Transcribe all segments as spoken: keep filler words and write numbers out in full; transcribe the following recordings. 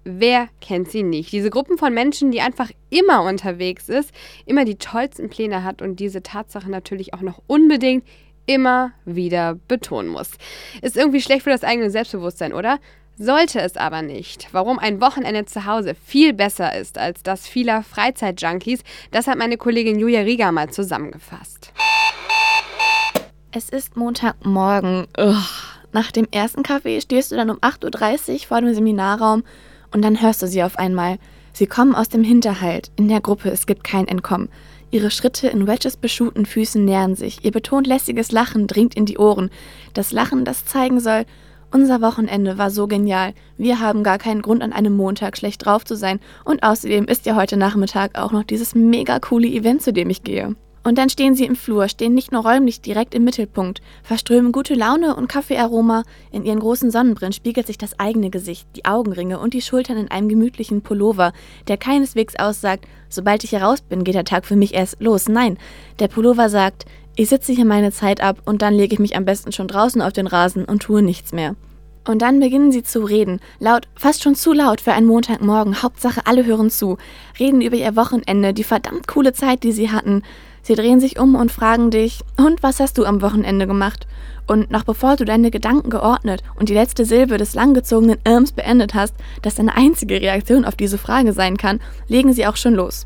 wer kennt sie nicht? Diese Gruppen von Menschen, die einfach immer unterwegs ist, immer die tollsten Pläne hat und diese Tatsache natürlich auch noch unbedingt immer wieder betonen muss. Ist irgendwie schlecht für das eigene Selbstbewusstsein, oder? Sollte es aber nicht. Warum ein Wochenende zu Hause viel besser ist als das vieler Freizeitjunkies, das hat meine Kollegin Julia Rieger mal zusammengefasst. Es ist Montagmorgen. Ugh. Nach dem ersten Kaffee stehst du dann um acht Uhr dreißig vor dem Seminarraum und dann hörst du sie auf einmal. Sie kommen aus dem Hinterhalt. In der Gruppe, es gibt kein Entkommen. Ihre Schritte in Wedges beschuhten Füßen nähern sich. Ihr betont lässiges Lachen dringt in die Ohren. Das Lachen, das zeigen soll, unser Wochenende war so genial. Wir haben gar keinen Grund, an einem Montag schlecht drauf zu sein. Und außerdem ist ja heute Nachmittag auch noch dieses mega coole Event, zu dem ich gehe. Und dann stehen sie im Flur, stehen nicht nur räumlich direkt im Mittelpunkt, verströmen gute Laune und Kaffeearoma. In ihren großen Sonnenbrillen spiegelt sich das eigene Gesicht, die Augenringe und die Schultern in einem gemütlichen Pullover, der keineswegs aussagt, sobald ich hier raus bin, geht der Tag für mich erst los. Nein, der Pullover sagt, ich sitze hier meine Zeit ab und dann lege ich mich am besten schon draußen auf den Rasen und tue nichts mehr. Und dann beginnen sie zu reden, laut, fast schon zu laut für einen Montagmorgen, Hauptsache alle hören zu, reden über ihr Wochenende, die verdammt coole Zeit, die sie hatten. Sie drehen sich um und fragen dich, und was hast du am Wochenende gemacht? Und noch bevor du deine Gedanken geordnet und die letzte Silbe des langgezogenen Irms beendet hast, das deine einzige Reaktion auf diese Frage sein kann, legen sie auch schon los.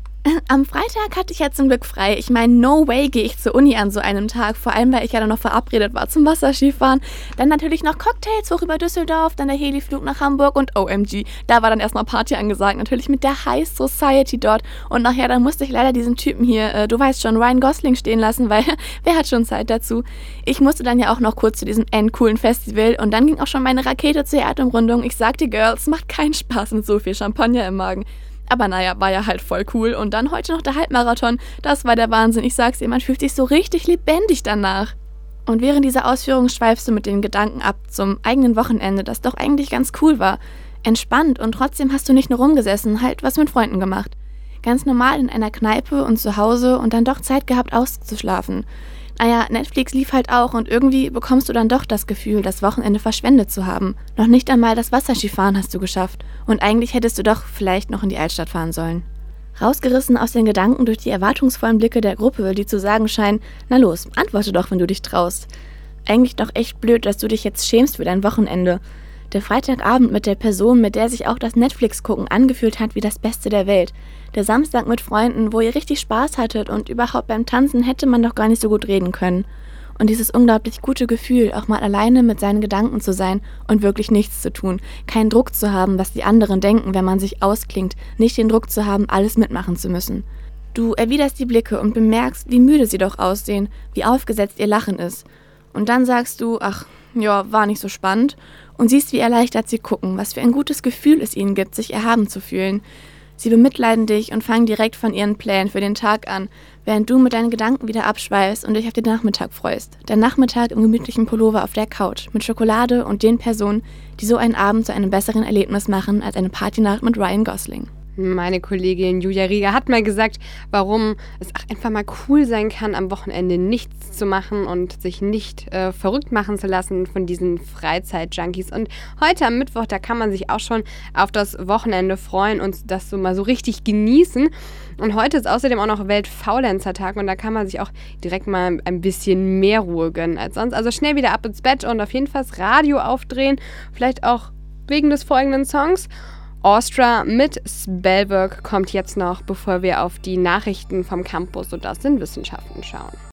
Am Freitag hatte ich ja zum Glück frei. Ich meine, no way gehe ich zur Uni an so einem Tag, vor allem, weil ich ja dann noch verabredet war zum Wasserskifahren. Dann natürlich noch Cocktails hoch über Düsseldorf, dann der Heliflug nach Hamburg und O M G. Da war dann erstmal Party angesagt, natürlich mit der High Society dort. Und nachher, dann musste ich leider diesen Typen hier, äh, du weißt schon, Ryan Gosling stehen lassen, weil wer hat schon Zeit dazu? Ich musste dann ja auch noch kurz zu diesem endcoolen Festival und dann ging auch schon meine Rakete zur Erdumrundung. Ich sag dir, Girls, macht keinen Spaß mit so viel Champagner im Magen. Aber naja, war ja halt voll cool. Und dann heute noch der Halbmarathon. Das war der Wahnsinn. Ich sag's dir, man fühlt sich so richtig lebendig danach. Und während dieser Ausführung schweifst du mit den Gedanken ab zum eigenen Wochenende, das doch eigentlich ganz cool war. Entspannt und trotzdem hast du nicht nur rumgesessen, halt was mit Freunden gemacht. Ganz normal in einer Kneipe und zu Hause und dann doch Zeit gehabt auszuschlafen. Naja, Netflix lief halt auch und irgendwie bekommst du dann doch das Gefühl, das Wochenende verschwendet zu haben. Noch nicht einmal das Wasserskifahren hast du geschafft und eigentlich hättest du doch vielleicht noch in die Altstadt fahren sollen. Rausgerissen aus den Gedanken durch die erwartungsvollen Blicke der Gruppe, die zu sagen scheinen, na los, antworte doch, wenn du dich traust. Eigentlich doch echt blöd, dass du dich jetzt schämst für dein Wochenende. Der Freitagabend mit der Person, mit der sich auch das Netflix-Gucken angefühlt hat wie das Beste der Welt. Der Samstag mit Freunden, wo ihr richtig Spaß hattet und überhaupt beim Tanzen hätte man doch gar nicht so gut reden können. Und dieses unglaublich gute Gefühl, auch mal alleine mit seinen Gedanken zu sein und wirklich nichts zu tun. Keinen Druck zu haben, was die anderen denken, wenn man sich ausklingt. Nicht den Druck zu haben, alles mitmachen zu müssen. Du erwiderst die Blicke und bemerkst, wie müde sie doch aussehen, wie aufgesetzt ihr Lachen ist. Und dann sagst du, ach, ja, war nicht so spannend. Und siehst, wie erleichtert sie gucken, was für ein gutes Gefühl es ihnen gibt, sich erhaben zu fühlen. Sie bemitleiden dich und fangen direkt von ihren Plänen für den Tag an, während du mit deinen Gedanken wieder abschweifst und dich auf den Nachmittag freust. Der Nachmittag im gemütlichen Pullover auf der Couch, mit Schokolade und den Personen, die so einen Abend zu einem besseren Erlebnis machen als eine Partynacht mit Ryan Gosling. Meine Kollegin Julia Rieger hat mal gesagt, warum es auch einfach mal cool sein kann, am Wochenende nichts zu machen und sich nicht äh, verrückt machen zu lassen von diesen Freizeitjunkies. Und heute am Mittwoch, da kann man sich auch schon auf das Wochenende freuen und das so mal so richtig genießen. Und heute ist außerdem auch noch Weltfaulenzer-Tag und da kann man sich auch direkt mal ein bisschen mehr Ruhe gönnen als sonst. Also schnell wieder ab ins Bett und auf jeden Fall das Radio aufdrehen, vielleicht auch wegen des folgenden Songs. Austria mit Spellwerk kommt jetzt noch, bevor wir auf die Nachrichten vom Campus und aus den Wissenschaften schauen.